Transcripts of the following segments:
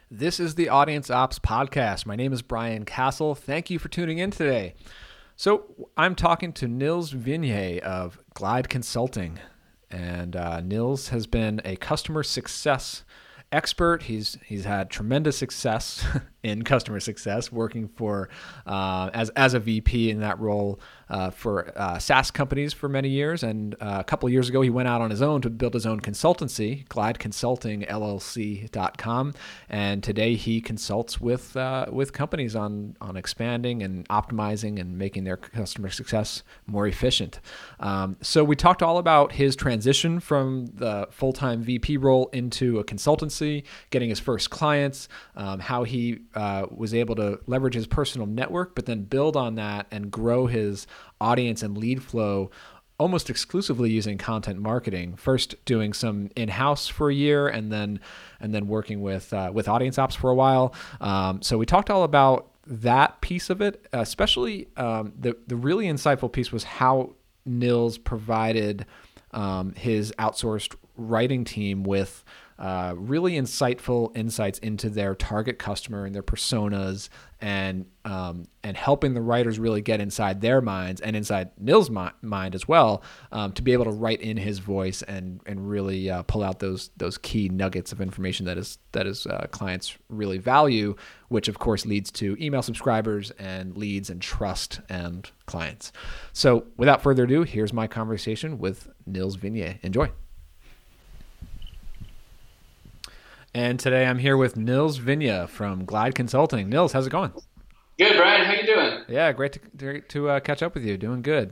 This is the Audience Ops Podcast. My name is Brian Castle. Thank you for tuning in today. So I'm talking to Nils Vinje of Glide Consulting. And Nils has been a customer success expert. He's had tremendous success in customer success, working for as a VP in that role for SaaS companies for many years. And a couple of years ago, he went out on his own to build his own consultancy, glideconsultingllc.com. And today he consults with companies on expanding and optimizing and making their customer success more efficient. So we talked all about his transition from the full-time VP role into a consultancy, getting his first clients, how he was able to leverage his personal network, but then build on that and grow his audience and lead flow almost exclusively using content marketing. First doing some in-house for a year, and then working with Audience Ops for a while. So we talked all about that piece of it, especially the really insightful piece was how Nils provided his outsourced writing team with really insightful insights into their target customer and their personas, and helping the writers really get inside their minds and inside Nils' mind as well, to be able to write in his voice and really pull out those key nuggets of information that his clients really value, which of course leads to email subscribers and leads and trust and clients. So without further ado, here's my conversation with Nils Vinje. Enjoy. And today I'm here with Nils Vinje from Glide Consulting. Nils, how's it going? Good, Brian. How you doing? Yeah, great to catch up with you. Doing good.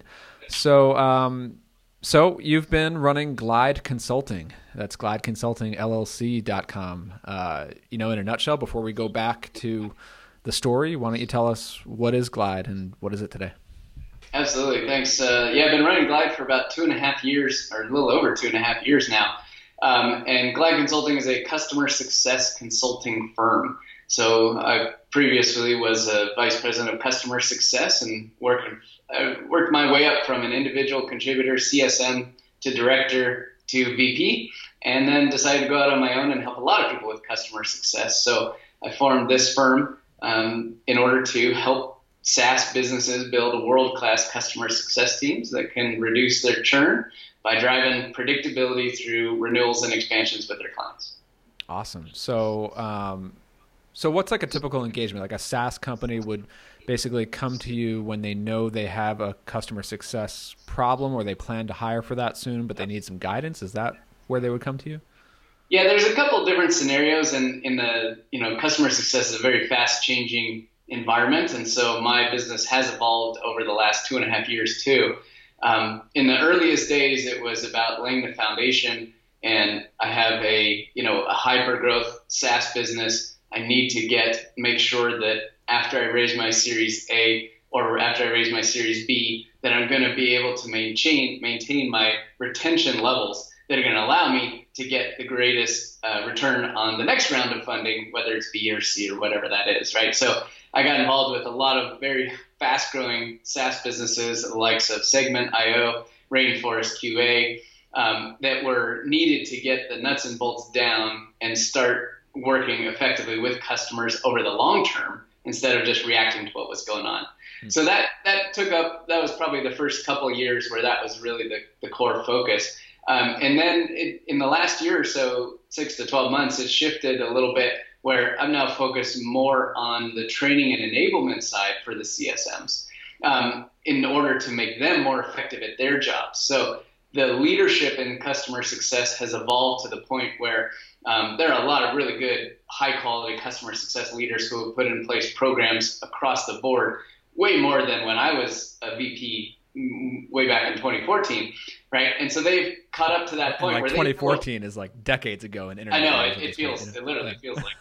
So you've been running Glide Consulting. That's glideconsultingllc.com. In a nutshell, before we go back to the story, why don't you tell us what is Glide and what is it today? Absolutely. Thanks. I've been running Glide for about 2.5 years, or a little over 2.5 years now. And Glide Consulting is a customer success consulting firm. So I previously was a vice president of customer success and worked my way up from an individual contributor, CSM, to director to VP, and then decided to go out on my own and help a lot of people with customer success. So I formed this firm in order to help SaaS businesses build world-class customer success teams that can reduce their churn by driving predictability through renewals and expansions with their clients. Awesome. So what's like a typical engagement? Like a SaaS company would basically come to you when they know they have a customer success problem, or they plan to hire for that soon, but they need some guidance. Is that where they would come to you? Yeah, there's a couple different scenarios, and in the customer success is a very fast changing environment, and so my business has evolved over the last 2.5 years too. In the earliest days, it was about laying the foundation, and I have a hyper growth SaaS business. I need to make sure that after I raise my Series A or after I raise my Series B, that I'm going to be able to maintain my retention levels that are going to allow me to get the greatest return on the next round of funding, whether it's B or C or whatever that is, right? So I got involved with a lot of very fast-growing SaaS businesses, the likes of Segment.io, Rainforest QA, that were needed to get the nuts and bolts down and start working effectively with customers over the long term instead of just reacting to what was going on. Mm-hmm. So that was probably the first couple of years where that was really the core focus. And then in the last year or so, 6 to 12 months, it shifted a little bit, where I'm now focused more on the training and enablement side for the CSMs in order to make them more effective at their jobs. So the leadership in customer success has evolved to the point where there are a lot of really good, high-quality customer success leaders who have put in place programs across the board, way more than when I was a VP way back in 2014, right? And so they've caught up to that point where 2014 is like decades ago in internet. I know, it literally feels like.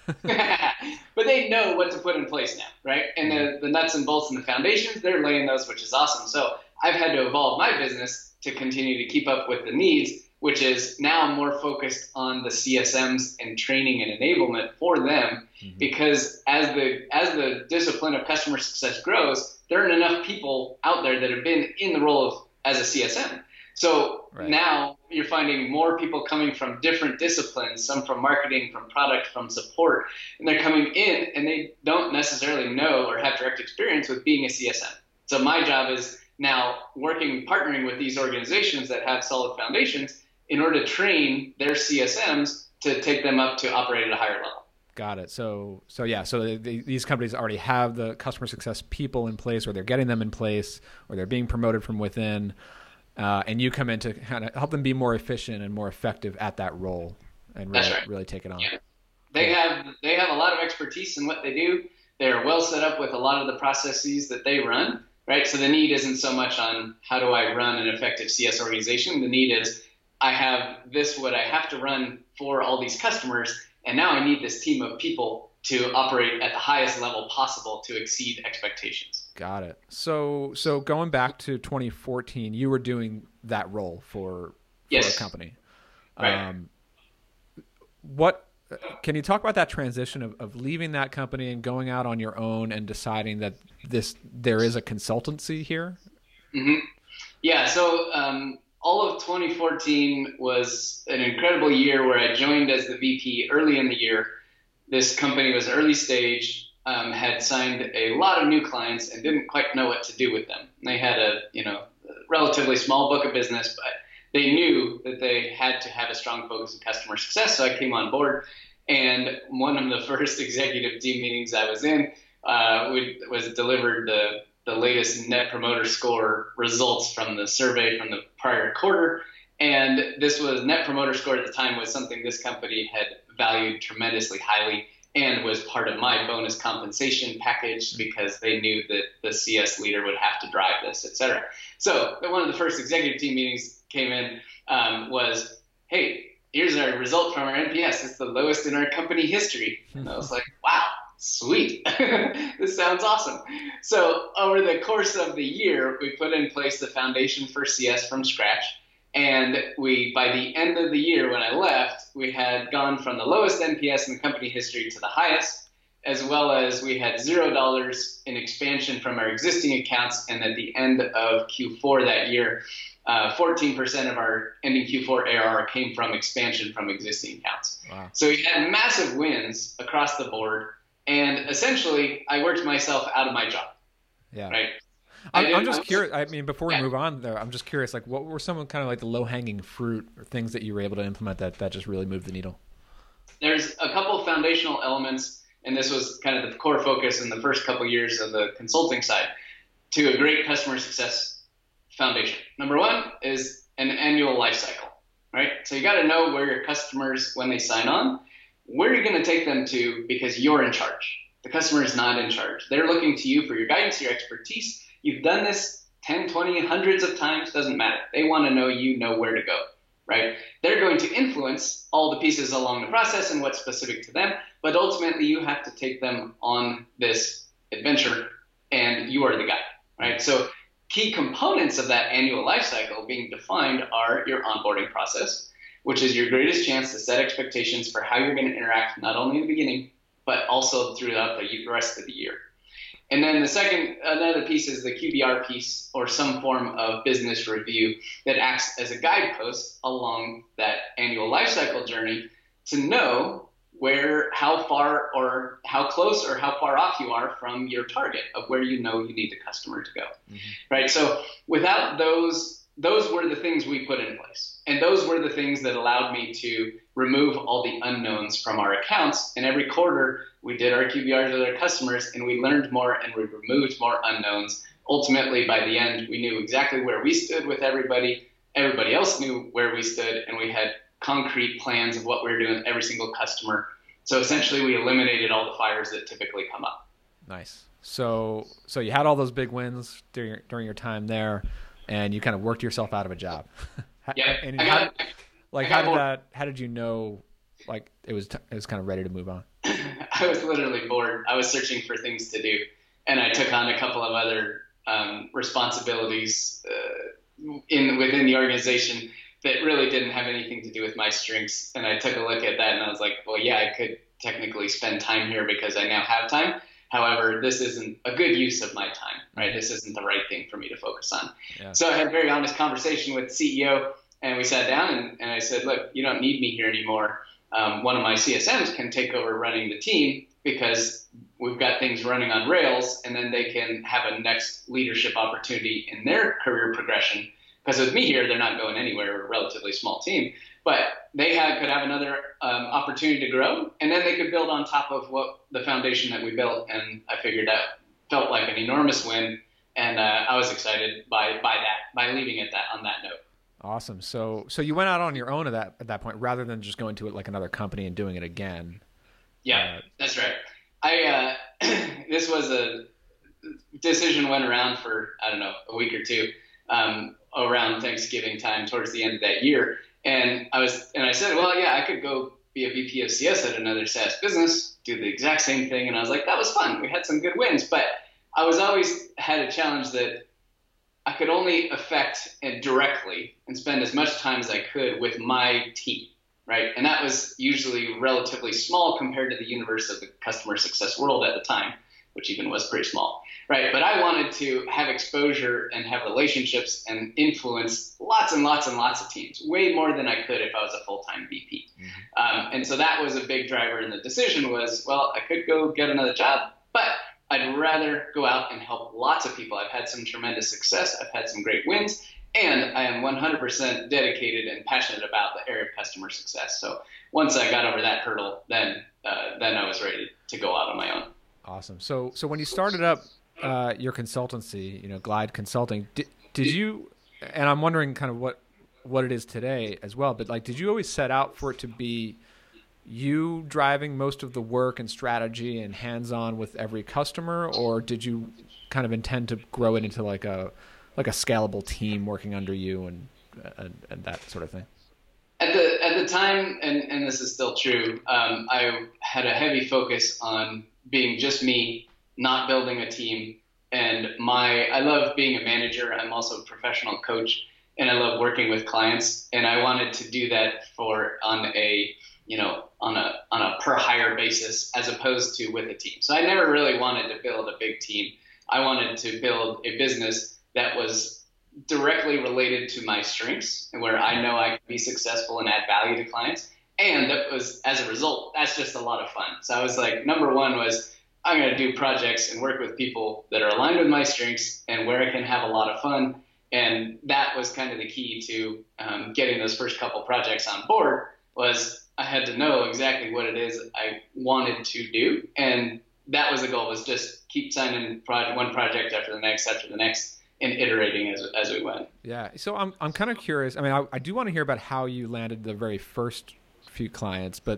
But they know what to put in place now, right? And the nuts and bolts and the foundations, they're laying those, which is awesome. So I've had to evolve my business to continue to keep up with the needs, which is now I'm more focused on the CSMs and training and enablement for them, because as the discipline of customer success grows, there aren't enough people out there that have been in the role as a CSM. So now, you're finding more people coming from different disciplines, some from marketing, from product, from support, and they're coming in and they don't necessarily know or have direct experience with being a CSM. So my job is now partnering with these organizations that have solid foundations in order to train their CSMs to take them up to operate at a higher level. Got it. So these companies already have the customer success people in place, or they're getting them in place, or they're being promoted from within, and you come in to kind of help them be more efficient and more effective at that role, and really take it on. Yeah. They have a lot of expertise in what they do. They're well set up with a lot of the processes that they run, right? So the need isn't so much on how do I run an effective CS organization. The need is I have what I have to run for all these customers. And now I need this team of people to operate at the highest level possible to exceed expectations. Got it. So going back to 2014, you were doing that role for a company. Right. What can you talk about that transition of leaving that company and going out on your own and deciding that there is a consultancy here? Mm-hmm. Yeah. So all of 2014 was an incredible year where I joined as the VP early in the year. This company was early stage, had signed a lot of new clients and didn't quite know what to do with them. They had a relatively small book of business, but they knew that they had to have a strong focus on customer success. So I came on board, and one of the first executive team meetings I was in was delivered the latest Net Promoter Score results from the survey from the prior quarter. And this was Net Promoter Score at the time was something this company had valued tremendously highly and was part of my bonus compensation package because they knew that the CS leader would have to drive this, et cetera. So one of the first executive team meetings came in was, hey, here's our result from our NPS. It's the lowest in our company history. And I was like, wow. Sweet. This sounds awesome. So over the course of the year, we put in place the foundation for CS from scratch. And by the end of the year, when I left, we had gone from the lowest NPS in the company history to the highest, as well as we had $0 in expansion from our existing accounts. And at the end of Q4 that year, 14% of our ending Q4 ARR came from expansion from existing accounts. Wow. So we had massive wins across the board. And essentially, I worked myself out of my job. Yeah. Right. I'm just curious. I mean, before we move on there, I'm just curious, like, what were some of kind of like the low hanging fruit or things that you were able to implement that just really moved the needle? There's a couple of foundational elements, and this was kind of the core focus in the first couple of years of the consulting side, to a great customer success foundation. Number one is an annual life cycle, right? So you got to know where your customers, when they sign on, where you're going to take them to because you're in charge. The customer is not in charge. They're looking to you for your guidance, your expertise. You've done this 10, 20, hundreds of times, doesn't matter. They want to know you know where to go, right? They're going to influence all the pieces along the process and what's specific to them, but ultimately you have to take them on this adventure and you are the guide, right? So key components of that annual life cycle being defined are your onboarding process, which is your greatest chance to set expectations for how you're going to interact, not only in the beginning, but also throughout the rest of the year. And then another piece is the QBR piece, or some form of business review that acts as a guidepost along that annual lifecycle journey to know how far or how close or how far off you are from your target of where you know you need the customer to go, right? So without those were the things we put in place. And those were the things that allowed me to remove all the unknowns from our accounts. And every quarter, we did our QBRs with our customers, and we learned more and we removed more unknowns. Ultimately, by the end, we knew exactly where we stood with everybody. Everybody else knew where we stood, and we had concrete plans of what we were doing with every single customer. So essentially, we eliminated all the fires that typically come up. Nice. So you had all those big wins during your time there, and you kind of worked yourself out of a job. Yeah. And how did you know, like, it was kind of ready to move on? I was literally bored. I was searching for things to do, and I took on a couple of other responsibilities within the organization that really didn't have anything to do with my strengths. And I took a look at that, and I was like, well, yeah, I could technically spend time here because I now have time. However, this isn't a good use of my time, right? This isn't the right thing for me to focus on. Yeah. So I had a very honest conversation with the CEO, and we sat down and I said, look, you don't need me here anymore. One of my CSMs can take over running the team because we've got things running on rails, and then they can have a next leadership opportunity in their career progression. Because with me here, they're not going anywhere. We're a relatively small team, but they could have another opportunity to grow, and then they could build on top of what the foundation that we built. And I figured that felt like an enormous win, and I was excited by leaving it on that note. Awesome. So you went out on your own at that point, rather than just going to it like another company and doing it again. Yeah, that's right. This was a decision went around for, I don't know, a week or two, around Thanksgiving time towards the end of that year. And I said, well, yeah, I could go be a VP of CS at another SaaS business, do the exact same thing. And I was like, that was fun. We had some good wins, but I was always had a challenge that I could only affect it directly and spend as much time as I could with my team, right? And that was usually relatively small compared to the universe of the customer success world at the time, which even was pretty small, right? But I wanted to have exposure and have relationships and influence lots and lots and lots of teams, way more than I could if I was a full-time VP. Mm-hmm. And so that was a big driver in the decision was, well, I could go get another job, but I'd rather go out and help lots of people. I've had some tremendous success. I've had some great wins, and I am 100% dedicated and passionate about the area of customer success. So once I got over that hurdle, then I was ready to go out on my own. Awesome. So when you started up your consultancy, Glide Consulting, did you? And I'm wondering kind of what it is today as well. But did you always set out for it to be you driving most of the work and strategy and hands-on with every customer, or did you kind of intend to grow it into like a scalable team working under you and that sort of thing? At the time, and this is still true, I had a heavy focus on being just me, not building a team. And I love being a manager. I'm also a professional coach, and I love working with clients. And I wanted to do that on a per hire basis as opposed to with a team. So I never really wanted to build a big team. I wanted to build a business that was directly related to my strengths and where I know I can be successful and add value to clients. And that was, as a result, that's just a lot of fun. So I was like, number one was I'm going to do projects and work with people that are aligned with my strengths and where I can have a lot of fun. And that was kind of the key to getting those first couple projects on board was I had to know exactly what it is I wanted to do. And that was the goal, was just keep signing one project after the next, and iterating as we went. Yeah. So I'm kind of curious. I mean, I do want to hear about how you landed the very first few clients, but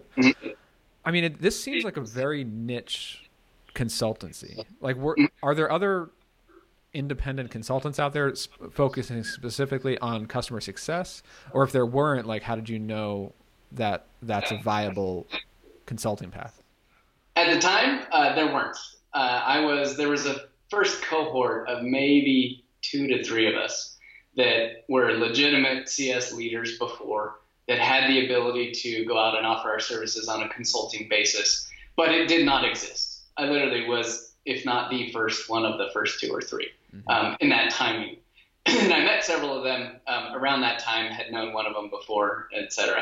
I mean, this seems like a very niche consultancy. Are there other independent consultants out there focusing specifically on customer success? Or if there weren't, how did you know that that's a viable consulting path? At the time, there weren't. There was a first cohort of maybe 2 to 3 of us that were legitimate CS leaders before that had the ability to go out and offer our services on a consulting basis, but it did not exist. I literally was, if not the first, one of the first 2 or 3 in that timing. And I met several of them around that time, had known one of them before, et cetera.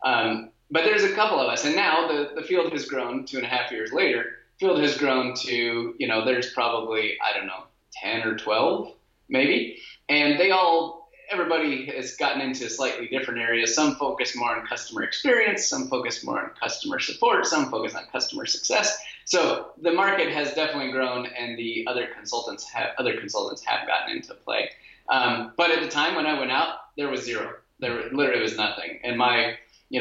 But there's a couple of us, and now the field has grown 2.5 years later. Field has grown to, there's probably, 10 or 12 maybe. And everybody has gotten into slightly different areas. Some focus more on customer experience, some focus more on customer support, some focus on customer success. So the market has definitely grown, and the other consultants have gotten into play. But at the time when I went out, there was zero. There literally was nothing. And my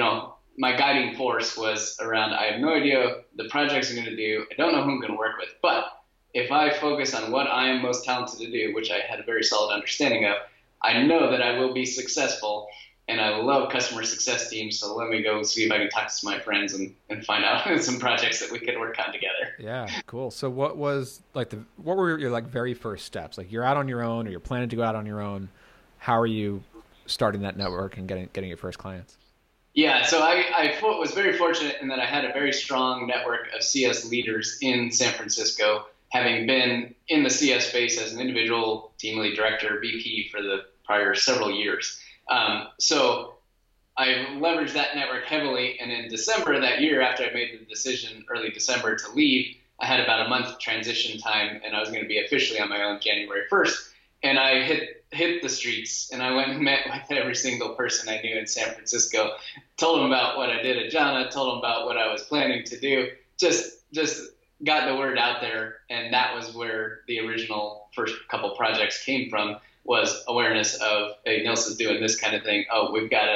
guiding force was around, I have no idea the projects I'm going to do. I don't know who I'm going to work with. But if I focus on what I am most talented to do, which I had a very solid understanding of, I know that I will be successful. And I love customer success teams. So let me go see if I can talk to some of my friends and find out some projects that we could work on together. Yeah, cool. So what was what were your very first steps? You're out on your own, or you're planning to go out on your own. How are you starting that network and getting your first clients? Yeah, so I was very fortunate in that I had a very strong network of CS leaders in San Francisco, having been in the CS space as an individual team lead director, VP for the prior several years. So I leveraged that network heavily. And in December of that year, after I made the decision early December to leave, I had about a month transition time, and I was going to be officially on my own January 1st. And I hit the streets, and I went and met with every single person I knew in San Francisco, told them about what I did at Jhana, told them about what I was planning to do, just got the word out there. And that was where the original first couple projects came from, was awareness of, hey, Nils is doing this kind of thing. Oh, we've got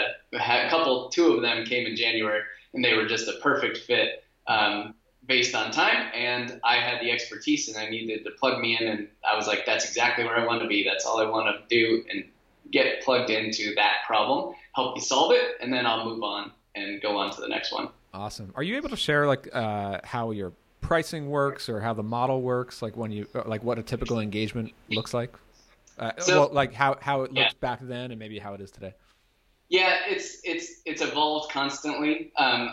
two of them came in January, and they were just a perfect fit. Based on time, and I had the expertise, and I needed to plug me in, and I was like, that's exactly where I want to be. That's all I want to do, and get plugged into that problem, help you solve it, and then I'll move on and go on to the next one. Awesome. Are you able to share like how your pricing works, or how the model works, like when you like what a typical engagement looks like? Like how it looked back then, and maybe how it is today. Yeah, it's evolved constantly.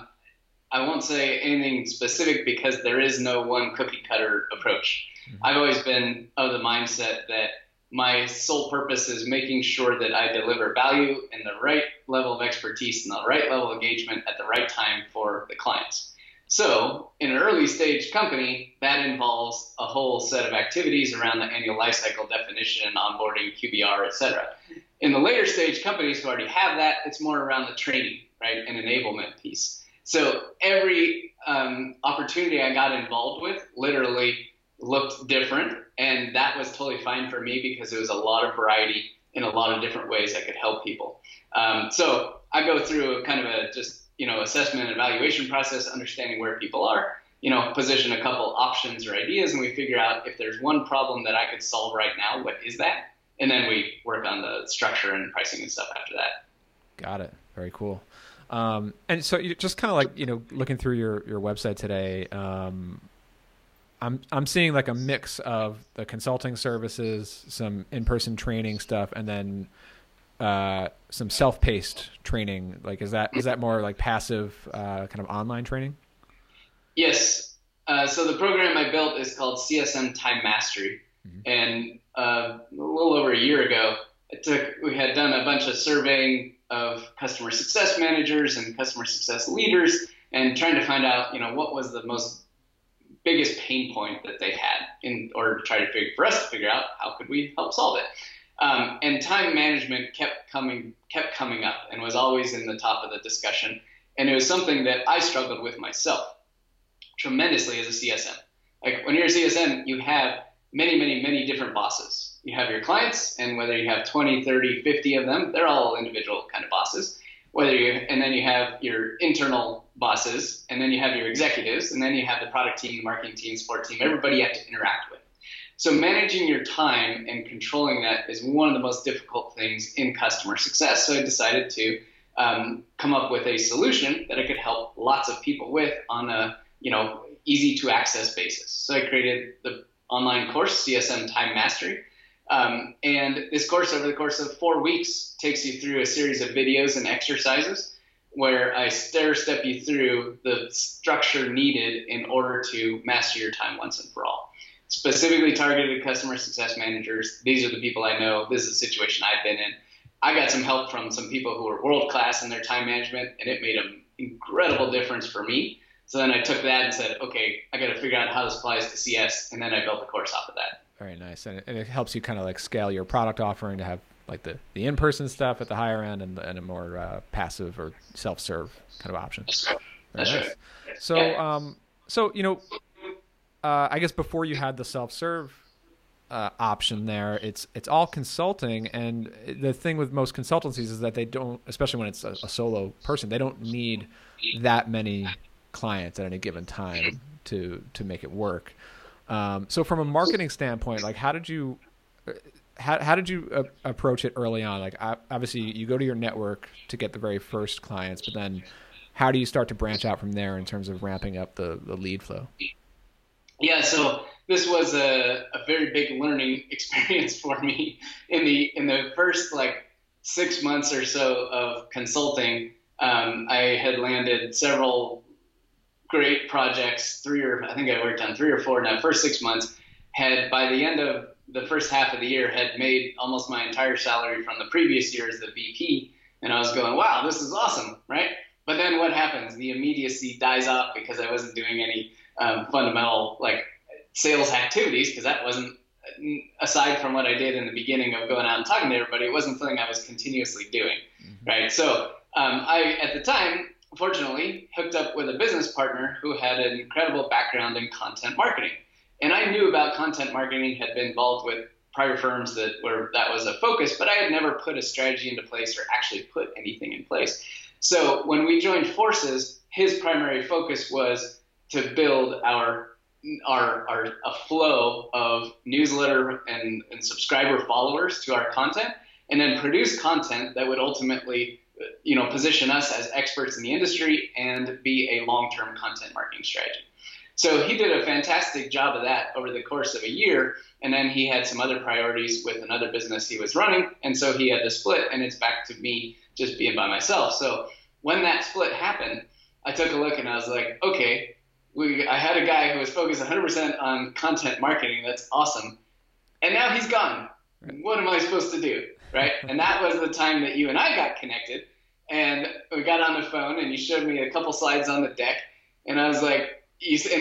I won't say anything specific because there is no one cookie cutter approach. Mm-hmm. I've always been of the mindset that my sole purpose is making sure that I deliver value and the right level of expertise and the right level of engagement at the right time for the clients. So in an early stage company, that involves a whole set of activities around the annual lifecycle definition, onboarding, QBR, et cetera. In the later stage companies who already have that, it's more around the training, right, and enablement piece. So every opportunity I got involved with literally looked different, and that was totally fine for me because it was a lot of variety in a lot of different ways I could help people. So I go through a kind of a just, assessment and evaluation process, understanding where people are, position a couple options or ideas, and we figure out if there's one problem that I could solve right now, what is that? And then we work on the structure and pricing and stuff after that. Got it. Very cool. And so you just kind of like, looking through your website today, I'm seeing like a mix of the consulting services, some in-person training stuff, and then some self-paced training. Like, is that more like passive kind of online training? Yes. So the program I built is called CSM Time Mastery. Mm-hmm. And a little over a year ago, we had done a bunch of surveying of customer success managers and customer success leaders, and trying to find out, what was the biggest pain point that they had, in order to try to for us to figure out how could we help solve it. And time management kept coming up and was always in the top of the discussion. And it was something that I struggled with myself tremendously as a CSM. Like when you're a CSM, you have many, many, many different bosses. You have your clients, and whether you have 20, 30, 50 of them, they're all individual kind of bosses. And then you have your internal bosses, and then you have your executives, and then you have the product team, the marketing team, support team, everybody you have to interact with. So managing your time and controlling that is one of the most difficult things in customer success. So I decided to come up with a solution that I could help lots of people with on a easy to access basis. So I created the online course, CSM Time Mastery. And this course, over the course of 4 weeks, takes you through a series of videos and exercises where I step you through the structure needed in order to master your time once and for all. Specifically targeted customer success managers. These are the people I know. This is the situation I've been in. I got some help from some people who were world-class in their time management, and it made an incredible difference for me. So then I took that and said, okay, I got to figure out how this applies to CS, and then I built the course off of that. Very nice. And it helps you kind of like scale your product offering to have like the in-person stuff at the higher end and a more passive or self-serve kind of option. That's right. So, I guess before you had the self-serve option there, it's all consulting. And the thing with most consultancies is that they don't, especially when it's a solo person, they don't need that many clients at any given time to make it work. So from a marketing standpoint, like how did you approach it early on? Like obviously you go to your network to get the very first clients, but then how do you start to branch out from there in terms of ramping up the lead flow? Yeah, so this was a very big learning experience for me in the first 6 months or so of consulting. I had landed several great projects, I think I worked on 3 or 4 in that first 6 months. had, by the end of the first half of the year, had made almost my entire salary from the previous year as the VP. And I was going, wow, this is awesome, right? But then what happens? The immediacy dies off because I wasn't doing any fundamental like sales activities, because that wasn't, aside from what I did in the beginning of going out and talking to everybody, it wasn't something I was continuously doing, right? So I, at the time, fortunately, hooked up with a business partner who had an incredible background in content marketing. And I knew about content marketing, had been involved with prior firms that was a focus, but I had never put a strategy into place or actually put anything in place. So when we joined forces, his primary focus was to build a flow of newsletter and subscriber followers to our content, and then produce content that would ultimately, position us as experts in the industry and be a long-term content marketing strategy. So he did a fantastic job of that over the course of a year, and then he had some other priorities with another business he was running, and so he had to split, and it's back to me just being by myself. So when that split happened, I took a look and I was like, okay, I had a guy who was focused 100% on content marketing. That's awesome. And now he's gone. What am I supposed to do? Right? And that was the time that you and I got connected, and we got on the phone and you showed me a couple slides on the deck, and I was like, you said,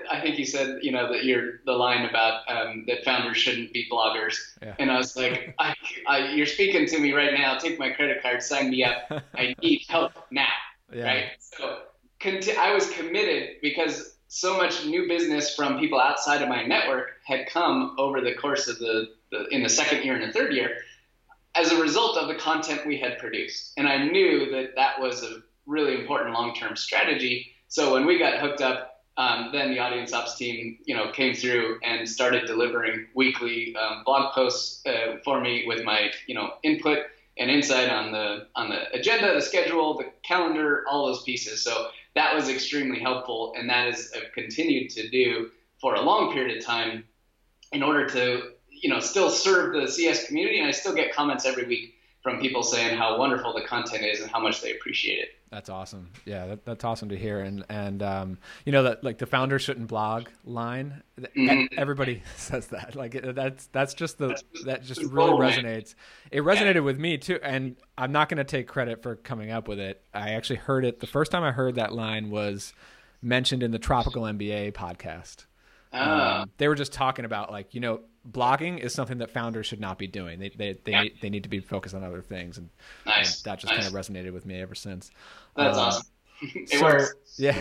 that the line about that founders shouldn't be bloggers. Yeah. And I was like, you're speaking to me right now. Take my credit card, sign me up. I need help now. Yeah. Right. So I was committed because so much new business from people outside of my network had come over the course of in the second year and the third year as a result of the content we had produced. And I knew that was a really important long-term strategy. So when we got hooked up, then the audience ops team, came through and started delivering weekly blog posts for me with my, input and insight on the agenda, the schedule, the calendar, all those pieces. So that was extremely helpful, and that is continued to do for a long period of time in order to, still serve the CS community. And I still get comments every week from people saying how wonderful the content is and how much they appreciate it. That's awesome. Yeah, that's awesome to hear. And that like the founder shouldn't blog line. Everybody says that. Like that just really resonates. It resonated with me too. And I'm not going to take credit for coming up with it. I actually heard it. The first time I heard that line was mentioned in the Tropical MBA podcast. They were just talking about blogging is something that founders should not be doing. They need to be focused on other things, and that just kind of resonated with me ever since. That's awesome. It works. Yeah.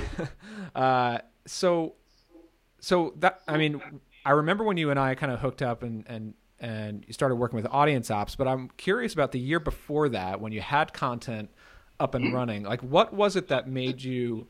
So that, I remember when you and I kind of hooked up and you started working with audience ops, but I'm curious about the year before that when you had content up and running. Like, what was it that made you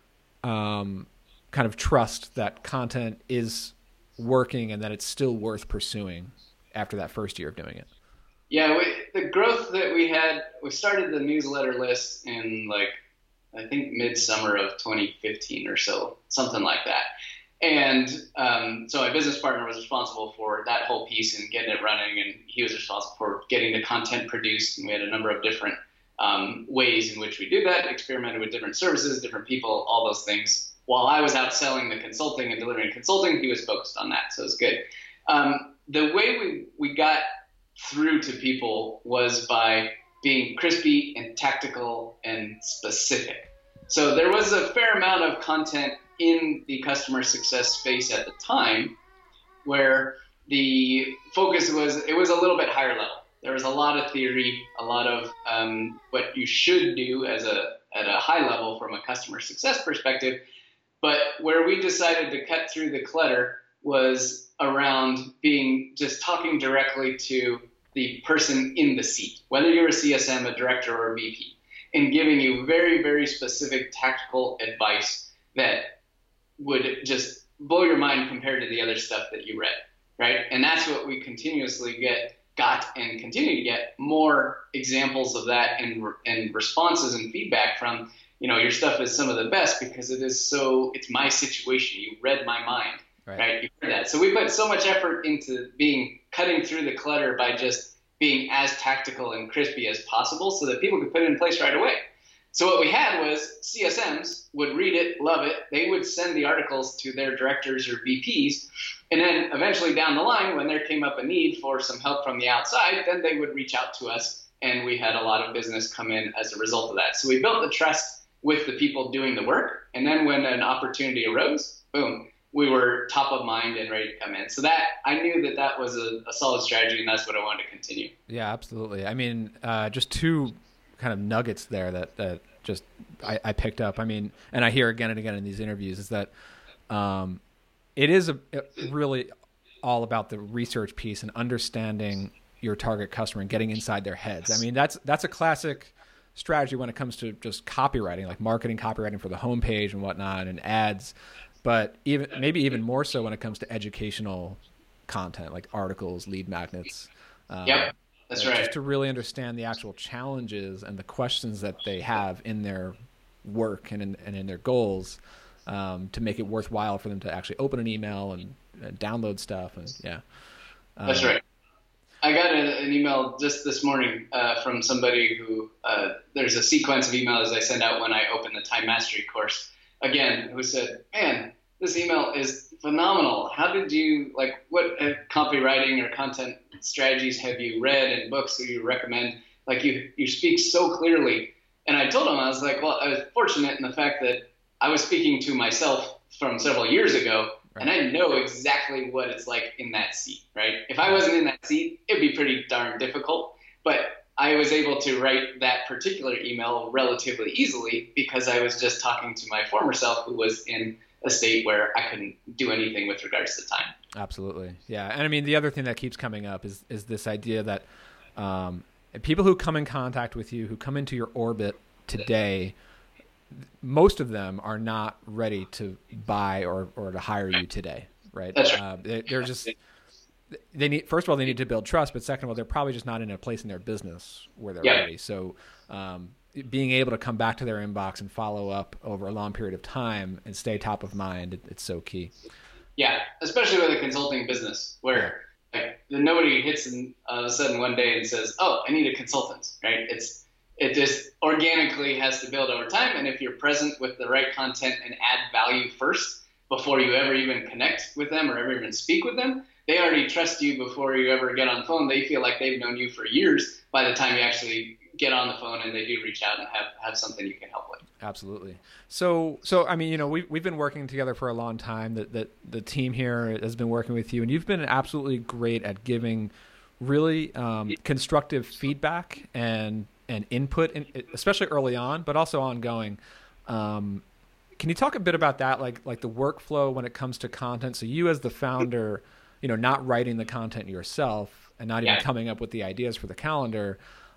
kind of trust that content is working and that it's still worth pursuing after that first year of doing it? Yeah, the growth that we had, we started the newsletter list in I think midsummer of 2015 or so, something like that. And so my business partner was responsible for that whole piece and getting it running, and he was responsible for getting the content produced. And we had a number of different ways in which we did that, experimented with different services, different people, all those things. While I was out selling the consulting and delivering consulting, he was focused on that. So it was good. The way we got through to people was by being crispy and tactical and specific. So there was a fair amount of content in the customer success space at the time where the focus was a little bit higher level. There was a lot of theory, a lot of what you should do at a high level from a customer success perspective. But where we decided to cut through the clutter was around just talking directly to the person in the seat, whether you're a CSM, a director, or a VP, and giving you very, very specific tactical advice that would just blow your mind compared to the other stuff that you read, right? And that's what we continuously got and continue to get more examples of that and responses and feedback from. Your stuff is some of the best because it's my situation. You read my mind, right? You heard that. So we put so much effort into cutting through the clutter by just being as tactical and crispy as possible so that people could put it in place right away. So what we had was CSMs would read it, love it. They would send the articles to their directors or VPs. And then eventually down the line, when there came up a need for some help from the outside, then they would reach out to us. And we had a lot of business come in as a result of that. So we built the trust with the people doing the work. And then when an opportunity arose, boom, we were top of mind and ready to come in. So that I knew that that was a solid strategy, and that's what I wanted to continue. Yeah, absolutely. I mean, just two kind of nuggets there that just I picked up. I mean, and I hear again and again in these interviews is that it is really all about the research piece and understanding your target customer and getting inside their heads. I mean, that's a classic strategy when it comes to just copywriting, like marketing copywriting for the homepage and whatnot and ads, but maybe even more so when it comes to educational content like articles, lead magnets. Yep, that's right. Just to really understand the actual challenges and the questions that they have in their work and in their goals, to make it worthwhile for them to actually open an email and download stuff. And that's right. I got an email just this morning from somebody who there's a sequence of emails I send out when I open the Time Mastery course. Again, who said, "Man, this email is phenomenal. How did you what copywriting or content strategies have you read and books that you recommend? Like you speak so clearly." And I told him, I was like, well, I was fortunate in the fact that I was speaking to myself from several years ago. Right. And I know exactly what it's like in that seat, right? If I wasn't in that seat, it'd be pretty darn difficult. But I was able to write that particular email relatively easily because I was just talking to my former self who was in a state where I couldn't do anything with regards to time. Absolutely. Yeah. And I mean, the other thing that keeps coming up is this idea that people who come in contact with you, who come into your orbit today, most of them are not ready to buy or to hire you today, right? That's right. They're just first of all, they need to build trust, but second of all, they're probably just not in a place in their business where they're ready. So being able to come back to their inbox and follow up over a long period of time and stay top of mind, it's so key. Yeah, especially with a consulting business where nobody hits in all of a sudden one day and says, "Oh, I need a consultant," right? It just organically has to build over time. And if you're present with the right content and add value first before you ever even connect with them or ever even speak with them, they already trust you before you ever get on the phone. They feel like they've known you for years by the time you actually get on the phone and they do reach out and have something you can help with. Absolutely. So I mean, we've been working together for a long time. That the team here has been working with you, and you've been absolutely great at giving really constructive feedback and input, especially early on, but also ongoing. Can you talk a bit about that, like the workflow when it comes to content? So you as the founder, not writing the content yourself and not even coming up with the ideas for the calendar.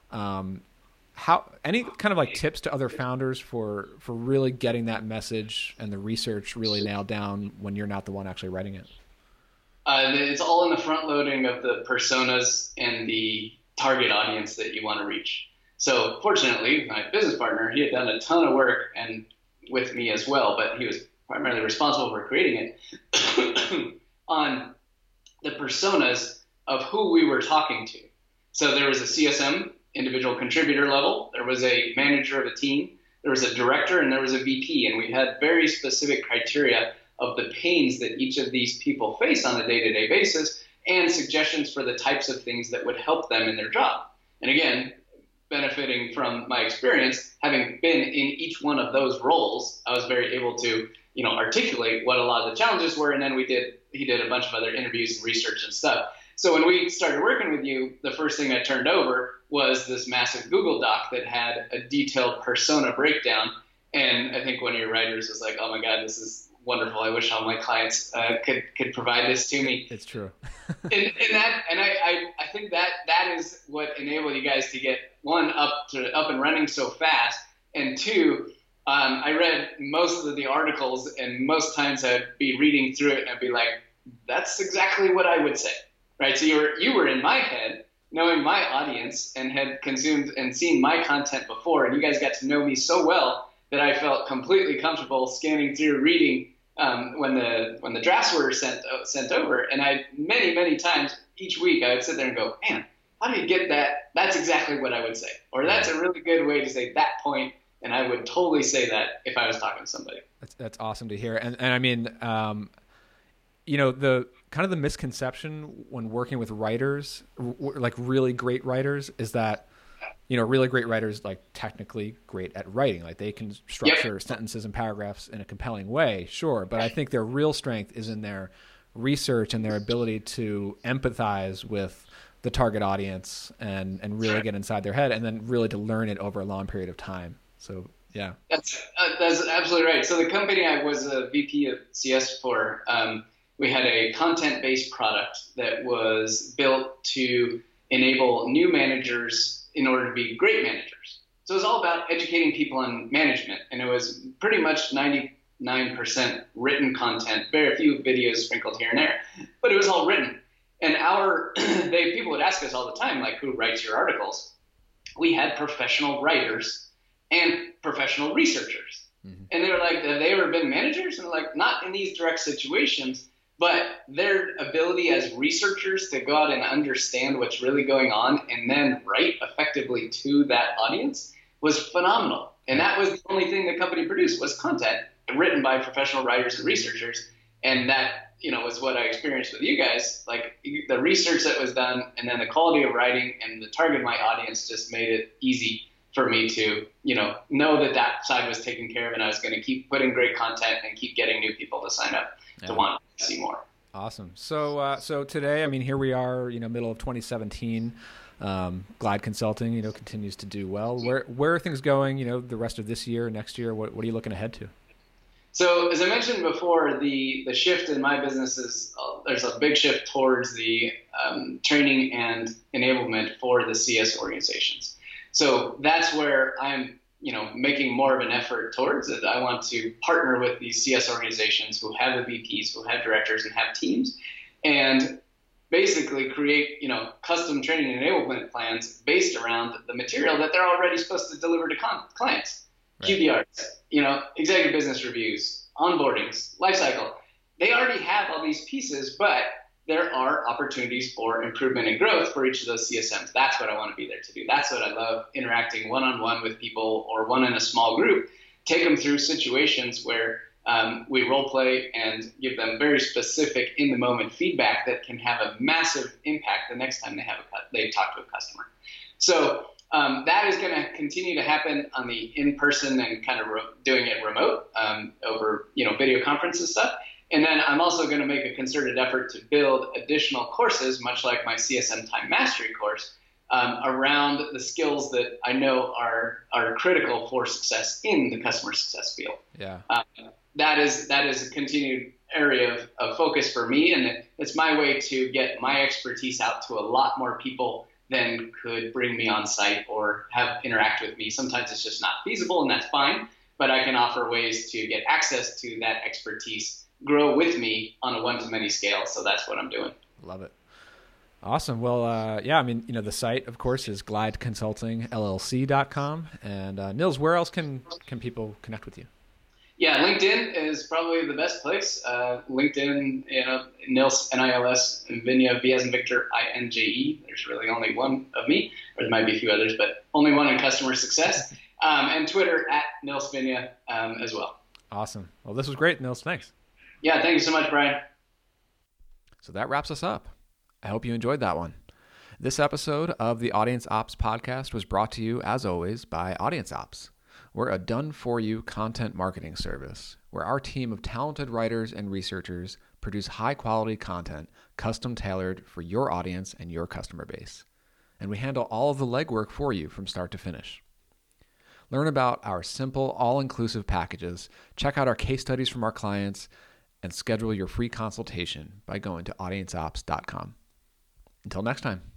How any kind of like tips to other founders for really getting that message and the research really nailed down when you're not the one actually writing it? It's all in the front loading of the personas and the target audience that you want to reach. So fortunately, my business partner, he had done a ton of work and with me as well, but he was primarily responsible for creating it on the personas of who we were talking to. So there was a CSM, individual contributor level, there was a manager of a team, there was a director, and there was a VP. And we had very specific criteria of the pains that each of these people face on a day-to-day basis and suggestions for the types of things that would help them in their job. And again, benefiting from my experience, having been in each one of those roles, I was very able to, articulate what a lot of the challenges were. And then he did a bunch of other interviews and research and stuff. So when we started working with you, the first thing I turned over was this massive Google Doc that had a detailed persona breakdown. And I think one of your writers was like, "Oh my God, this is wonderful. I wish all my clients could provide this to me." It's true. I think that is what enabled you guys to get one up and running so fast, and two, I read most of the articles, and most times I'd be reading through it and I'd be like, "That's exactly what I would say," right? So you were in my head, knowing my audience, and had consumed and seen my content before, and you guys got to know me so well that I felt completely comfortable scanning through, reading when the drafts were sent over. And I many times each week I would sit there and go, "Man, how do you get that? That's exactly what I would say," or "That's a really good way to say that point And I would totally say that if I was talking to somebody. That's awesome to hear. And I mean, the kind of the misconception when working with writers, like really great writers, is that, really great writers, like technically great at writing, like they can structure sentences and paragraphs in a compelling way. Sure. But I think their real strength is in their research and their ability to empathize with the target audience and really get inside their head, and then really to learn it over a long period of time. So, yeah. That's absolutely right. So the company I was a VP of CS for, we had a content-based product that was built to enable new managers in order to be great managers. So it was all about educating people on management, and it was pretty much 99% written content, very few videos sprinkled here and there, but it was all written. And people would ask us all the time, like, who writes your articles? We had professional writers and professional researchers. Mm-hmm. And they were like, have they ever been managers? And they're like, not in these direct situations, but their ability as researchers to go out and understand what's really going on and then write effectively to that audience was phenomenal. And that was the only thing the company produced, was content written by professional writers and researchers. And that, was what I experienced with you guys. Like, the research that was done and then the quality of writing and the target of my audience just made it easy for me to, know that side was taken care of, and I was going to keep putting great content and keep getting new people to sign up to want to see more. Awesome. So today, I mean, here we are, middle of 2017. Glide Consulting, continues to do well. Where are things going, the rest of this year, next year? What are you looking ahead to? So as I mentioned before, the shift in my business is there's a big shift towards the training and enablement for the CS organizations. So that's where I'm, making more of an effort towards it. I want to partner with these CS organizations who have the VPs, who have directors and have teams, and basically create, custom training and enablement plans based around the material that they're already supposed to deliver to clients. Right. QBRs, executive business reviews, onboardings, lifecycle. They already have all these pieces, but there are opportunities for improvement and growth for each of those CSMs. That's what I want to be there to do. That's what I love, interacting one-on-one with people or one in a small group, take them through situations where we role play and give them very specific in-the-moment feedback that can have a massive impact the next time they talk to a customer. So that is going to continue to happen on the in-person and kind of doing it remote over video conference and stuff. And then I'm also going to make a concerted effort to build additional courses, much like my CSM Time Mastery course, around the skills that I know are critical for success in the customer success field. Yeah. That is a continued area of focus for me, and it's my way to get my expertise out to a lot more people than could bring me on site or interact with me. Sometimes it's just not feasible, and that's fine, but I can offer ways to get access to that expertise, grow with me on a one-to-many scale. So that's what I'm doing. Love it. Awesome. Well, the site, of course, is glideconsultingllc.com. And Nils, where else can people connect with you? Yeah, LinkedIn is probably the best place. LinkedIn, Nils, N-I-L-S, Vinya, V as in Victor, I-N-J-E. There's really only one of me, or there might be a few others, but only one in customer success. And Twitter at Nils Vinya as well. Awesome. Well, this was great, Nils. Thanks. Yeah, thank you so much, Brian. So that wraps us up. I hope you enjoyed that one. This episode of the Audience Ops podcast was brought to you, as always, by Audience Ops. We're a done-for-you content marketing service where our team of talented writers and researchers produce high-quality content custom-tailored for your audience and your customer base. And we handle all of the legwork for you from start to finish. Learn about our simple, all-inclusive packages, check out our case studies from our clients, and schedule your free consultation by going to audienceops.com. Until next time.